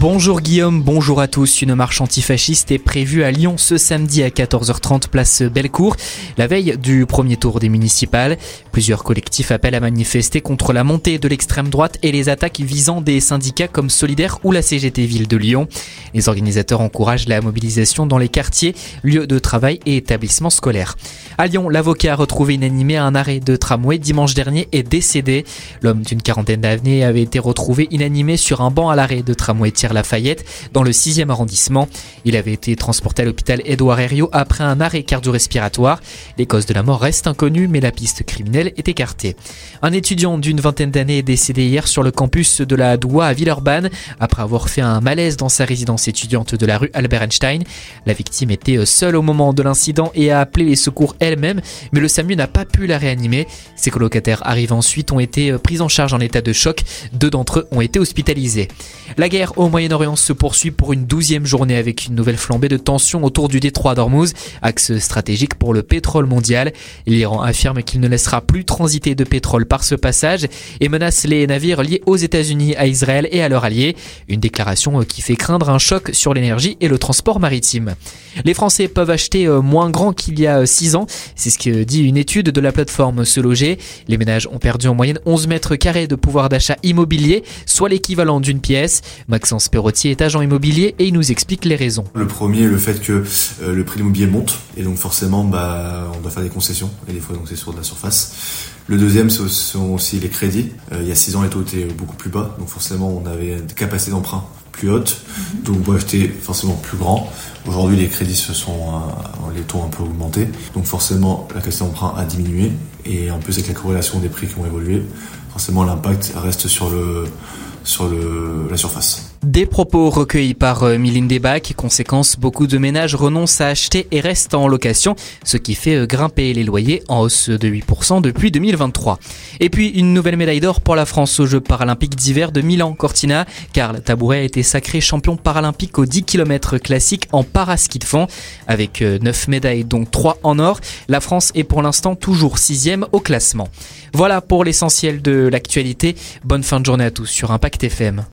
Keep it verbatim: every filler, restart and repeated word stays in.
Bonjour Guillaume, bonjour à tous. Une marche antifasciste est prévue à Lyon ce samedi à quatorze heures trente place Bellecour, la veille du premier tour des municipales. Plusieurs collectifs appellent à manifester contre la montée de l'extrême droite et les attaques visant des syndicats comme Solidaire ou la C G T Ville de Lyon. Les organisateurs encouragent la mobilisation dans les quartiers, lieux de travail et établissements scolaires. À Lyon, l'avocat a retrouvé inanimé à un arrêt de tramway dimanche dernier est décédé. L'homme d'une quarantaine d'années avait été retrouvé inanimé sur un banc à l'arrêt de tramway Thiers-Lafayette dans le sixième arrondissement. Il avait été transporté à l'hôpital Édouard Herriot après un arrêt cardio-respiratoire. Les causes de la mort restent inconnues, mais la piste criminelle est écartée. Un étudiant d'une vingtaine d'années est décédé hier sur le campus de la Doua à Villeurbanne après avoir fait un malaise dans sa résidence étudiante de la rue Albert Einstein. La victime était seule au moment de l'incident et a appelé les secours elle-même, mais le SAMU n'a pas pu la réanimer. Ses colocataires arrivés ensuite ont été pris en charge en état de choc. Deux d'entre eux ont été hospitalisés. La guerre au Moyen-Orient se poursuit pour une douzième journée avec une nouvelle flambée de tensions autour du détroit d'Ormuz, axe stratégique pour le pétrole mondial. L'Iran affirme qu'il ne laissera plus transiter de pétrole par ce passage et menace les navires liés aux États-Unis, à Israël et à leurs alliés. Une déclaration qui fait craindre un choc sur l'énergie et le transport maritime. Les Français peuvent acheter moins grand qu'il y a six ans, c'est ce que dit une étude de la plateforme Se Loger. Les ménages ont perdu en moyenne onze mètres carrés de pouvoir d'achat immobilier, soit l'équivalent d'une pièce. Maxence Perrottier est agent immobilier et il nous explique les raisons. Le premier, le fait que euh, le prix de l'immobilier monte et donc forcément bah, on doit faire des concessions et des fois donc c'est sur de la surface. Le deuxième, ce sont aussi les crédits. Euh, il y a six ans, les taux étaient beaucoup plus bas, donc forcément on avait des capacités d'emprunt plus hautes, donc on peut acheter forcément plus grand. Aujourd'hui les crédits se sont, euh, les taux ont un peu augmenté, donc forcément la capacité d'emprunt a diminué et en plus avec la corrélation des prix qui ont évolué, forcément l'impact reste sur le sur le, la surface. Des propos recueillis par Mylène Debac. Conséquence, beaucoup de ménages renoncent à acheter et restent en location, ce qui fait grimper les loyers en hausse de huit pour cent depuis deux mille vingt-trois. Et puis une nouvelle médaille d'or pour la France aux Jeux paralympiques d'hiver de Milan-Cortina. Karl Tabouret a été sacré champion paralympique aux dix kilomètres classiques en paraski de fond. Avec neuf médailles, dont trois en or, la France est pour l'instant toujours sixième au classement. Voilà pour l'essentiel de l'actualité. Bonne fin de journée à tous sur Impact F M.